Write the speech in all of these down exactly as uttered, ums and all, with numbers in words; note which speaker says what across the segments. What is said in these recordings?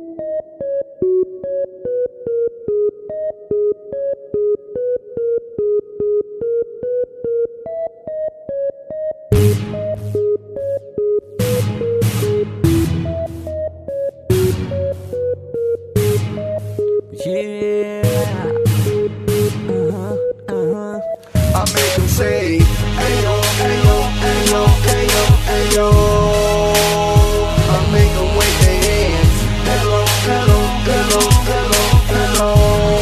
Speaker 1: Yeah. Uh-huh, uh-huh. I make them say, ayo, ayo, ayo, ayo, ayo. I make them wave their hands. Hello, hello, hello, hello, hello.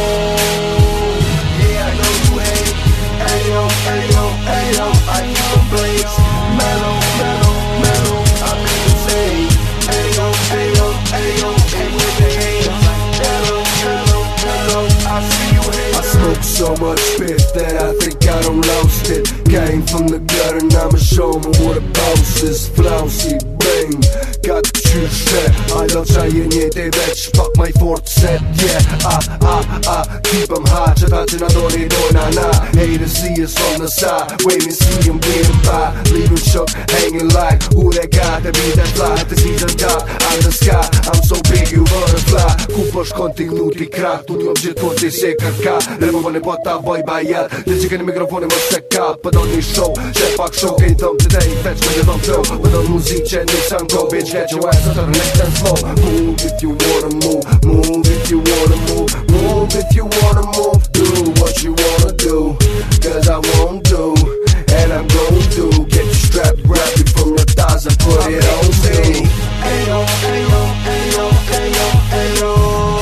Speaker 1: Yeah, I know you hate. Ayo, ayo, ayo, I keep them blaze. Mellow, mellow, mellow. I make them say, ayo, ayo, ayo, and wave their hands. Hello, hello, hello, I see you hate. I smoke so much spit that I think I done lost it. Came from the gutter and I'ma show 'em what a boss is. Flouncy, bang, got the true set. I love tajenie tej već, fuck my fourth set. Yeah, ah, ah, ah, keep 'em high. Četači na dori do na na. Haters see us on the side, wait and see 'em getting by. Leave 'em shook, hanging like who that guy that be that fly. The season top, I'm the sky, I'm so big you butterfly. Kuposh kontignuti krah, tu njom gjithmon ti se kërka. Removani po ta boj bajet, dhe që keni mikrofoni më se ka. Pëdo një show, që pak show kejnë thëm të dej veç me një thëm flow. Pëdo muzik që një san go, bitch get your ass out of the next and slow. Move if you wanna move, move if you wanna move, move if you wanna move. Do what you wanna do, cause I won't do, and I'm gon' do. Get you strapped, grab it from your thighs and put it on me. Ayo, ayo, ayo, ayo, ayo.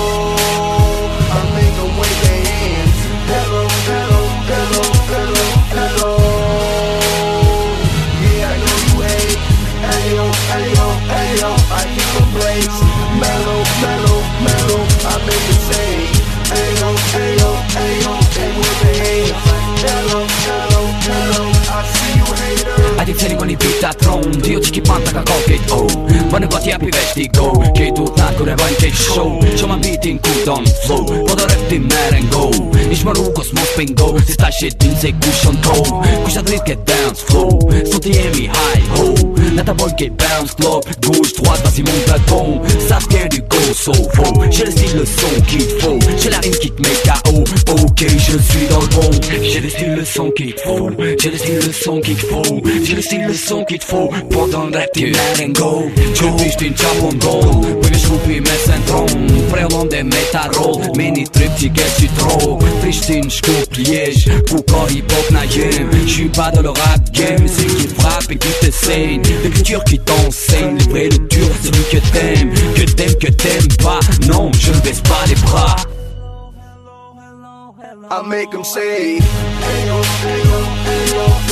Speaker 1: I make them wave their hands. Hello, hello, hello, hello, hello. Yeah, I know you hate. Ayo, ayo, ayo, I keep them blaze. Mellow, mellow, mellow, I make them say. Ayo, ayo, ayo, and wave their hands. Hello, hello, hello, I see you hater.
Speaker 2: A ti ceni con i beat at throne, dio që ki panta ka kokejt oh. Më në goti api veç ti go, kej du t'nat kur e vajnë kej show. Që ma bitin ku don flow, po do rap ti mer and go. Ish më rrugos mos pingo, si sta shit din se kush on toe. Kush ta drit ke dance flow, sot i jemi high ho. Në ta boj kej bounce club, gauche droite vas-y mon platon. Ça scared you go so faux, j'ai le style le son qu'il faut, j'ai la rime qui te met K O. Ok je suis dans le bon, j'ai le style le son qu'il faut, j'ai le style le son qu'il faut, j'ai le style le son qu'il faut. Pendant le rap ti mer and go. Që vishtin qapon gold, për një shkupi me centron. Prellon dhe me ta roll, me një trip që ke qitro. Prishtin shkup liege, ku ka hip-hop na jem. J'suis pas dans le rap game, c'est qui frappe et qui t'enseigne. L'écriture qui t'enseigne, les vrais le dur, celui que t'aimes. Que t'aimes, que t'aimes pas, non, je ne baisse pas les bras.
Speaker 1: I make them say, ayo, ayo, ayo,